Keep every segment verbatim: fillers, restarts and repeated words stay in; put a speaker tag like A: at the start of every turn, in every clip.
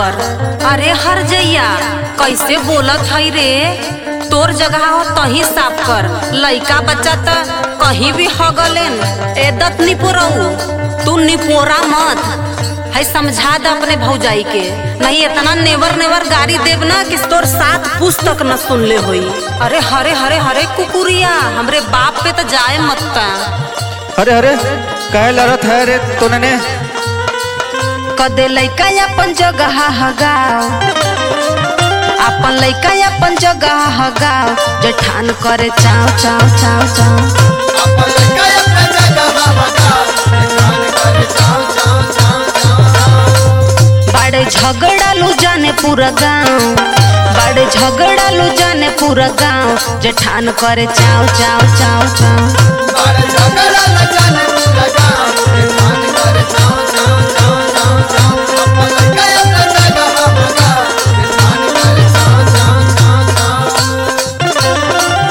A: कर। अरे हर जइया कैसे बोलत हई रे, तोर जगह हो तही साफ कर। लइका बच्चा त कहीं भी हगलेन, एदत निपोरऊ तू निपोरा मत है, समझा द अपने भौजाई के। नहीं इतना नेवर नेवर गाड़ी देव ना कि तोर साथ पुस्तक न सुन ले होई। अरे हरे हरे हरे कुकुरिया, हमरे बाप पे तो जाए मत।
B: अरे अरे कहे लड़त है रे तूने?
A: कदे लइका अपन जगह हगाओ, अपन लइका अपन जगह हगाओ, जेठान करे चाव चाव चाव चाव। अपन लइका अपन जगह हगाओ, जेठान करे चाव चाव चाव चाव। बड़े झगड़ा लू जाने पूरा गांव, बड़े झगड़ा लू जाने पूरा गांव, जेठान करे चाव चाव चाव चाव। बड़े झगड़ा लू जाने पूरा गांव, जेठान करे चाव चाव चाव चाव चाव। अपन लइका अपन जगह हगाओ, जेठान करे चाव चाव चाव चाव।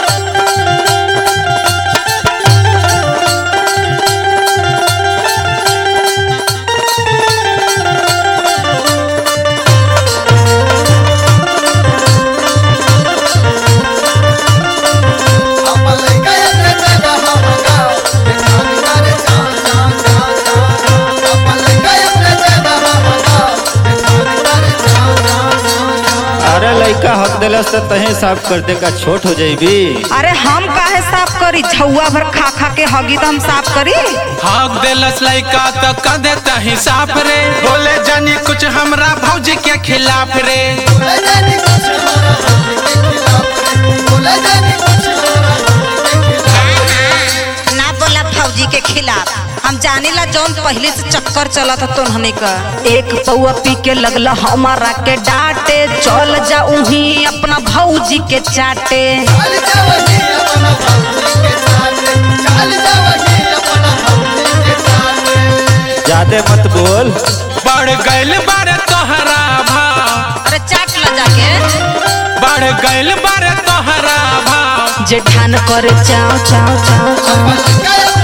B: लइका हक दिलस तो तहे साफ कर दे का छोट हो जाइबी।
A: अरे हम काहे साफ करी, झौआ भर खा खा के हगी तो हम साफ करी।
C: हक दिलस लइका तो कर दे तही साफ रे, बोले जानी कुछ हमरा भौजी के खिलाफ रे। बोले जानी कुछ हमरा भौजी के खिलाफ रे, बोले जानी कुछ हमरा भौजी के खिलाफ।
A: ना बोला भौजी के खिलाफ, हम जाने ला जौन पहले से चक्कर चला था तो हने का। एक पौआ पी के लगला हमारा के डांटे, चल जा उही अपना भौजी के चाटे।
C: चल जा वही अपना भौजी के चाटे, चल जा वही अपना भौजी के चाटे।
B: ज्यादा मत बोल,
C: बढ़ गइल बारे तोहरा भाव।
A: अरे चाट ला जाके।
C: बढ़ गइल बारे तोहरा भाव,
A: जेठान करे चाव चाव चाव चाव।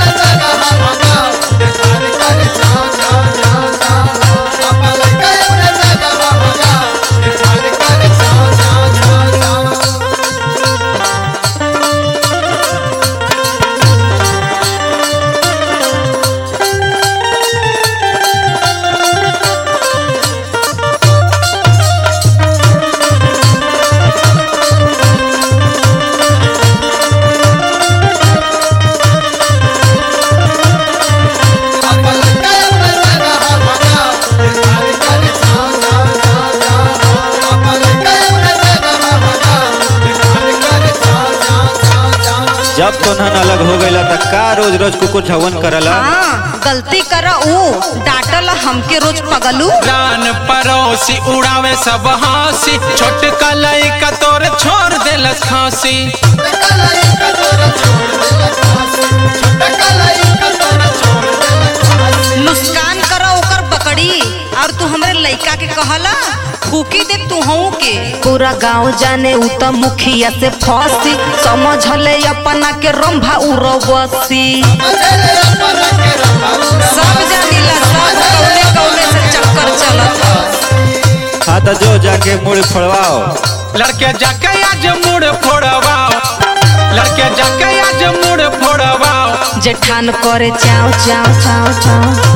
B: जब तो नहन अलग हो गईला त का रोज रोज कुकुर छवन करला।
A: हाँ, गलती करा ऊ डांटल हमके रोज पगलू।
C: रान परोसी उड़ावे सब हंसी, छोटका लइका तोरे छोड़ देलस खांसी।
A: नुकसान करा ओकर बकड़ी, और तू हमरे लइका के कहला फूकी दे तू हूँ के। पूरा गांव जाने उ त मुखिया से फंसी, समझ ले अपना के रंभा उड़वसी। सब जानिला सब कौने कौने से चक्कर चलत।
B: हाँ तो जो जाके मुड़ फोड़वाओ,
C: लड़के जाके आज मुड़ फोड़वाओ, लड़के जाके आज मुड़ फोड़वाओ।
A: जेठान करे चाव चाव चाव चाव।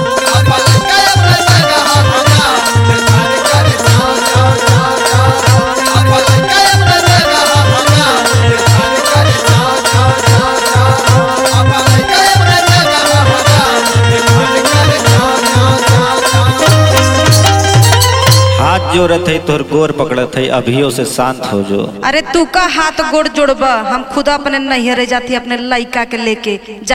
B: हाथ जोड़त है तोर गोर पकड़त है, अभियो से शांत हो जो।
A: अरे तू का हाथ गोड़ जोड़बा, हम खुद अपने नैहरे जाती अपने लइका के लेके।